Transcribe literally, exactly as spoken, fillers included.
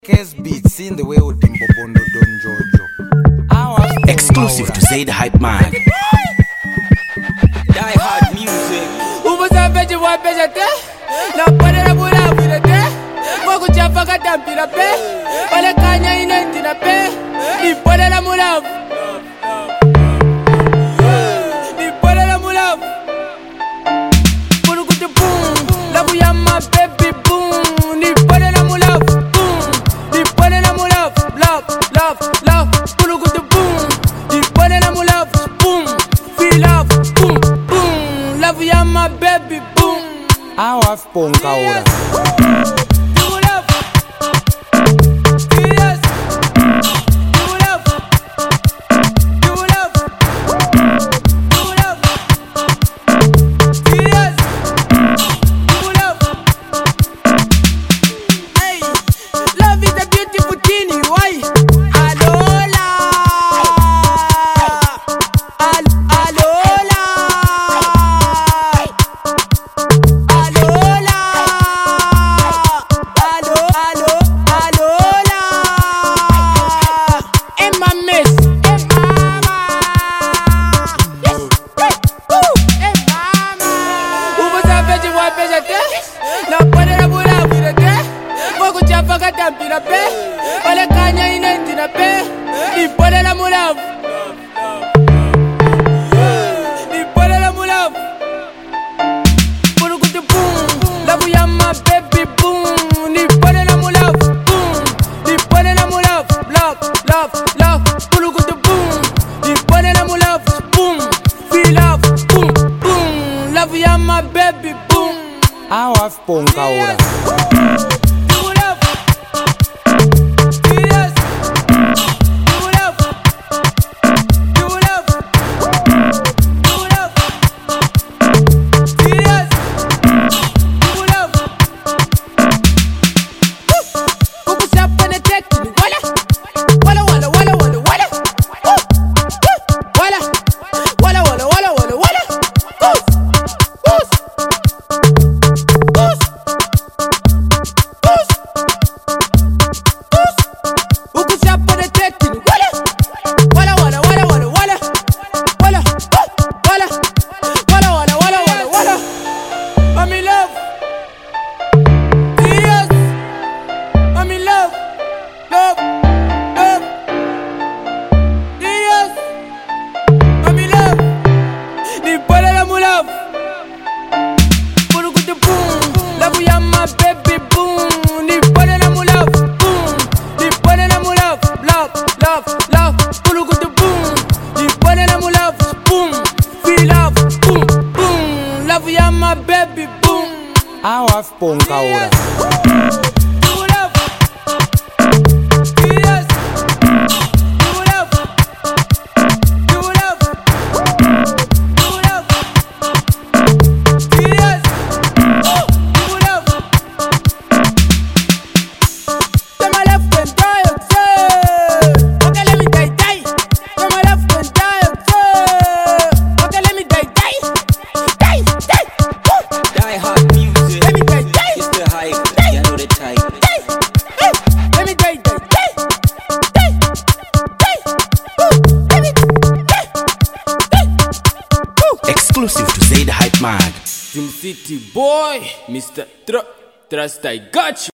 Kes beats in the way Odimbo Bondo Don Jojo. Exclusive to Zaid Hype Man. Die Hard Music. Ubu savage wa peja te. Na pare na bula bula te. Moku chafa katampira pe. Wale kanya inenti na pe. Ni pare na mulavu. Ni pare na mulavu. Pulu kutu boom. Labu ya ma baby boom. Ni pare na mulavu. Love, love, love, pulu kutu boom. Ni pare na mulavu. Boom, feel love, boom, boom. Love ya my baby boom. Awa ponka ora. Wale kanya inenti na pe. Ni pole la mulavu. Ni pole la mulavu. Pulu kutu boom. Labu ya ma baby boom. Ni pole la mulavu. Boom. Ni pole la mulavu. Love, love, love. Pulu kutu boom. Ni pole la mulavu. Boom. Feel love. Boom, boom. Love ya ma baby boom. Awa ponka ora. Baby boom. Awa ponka ora. Exclusive to Zaid Hype Man. Sim City Boy, Mister Tr Trust I got you.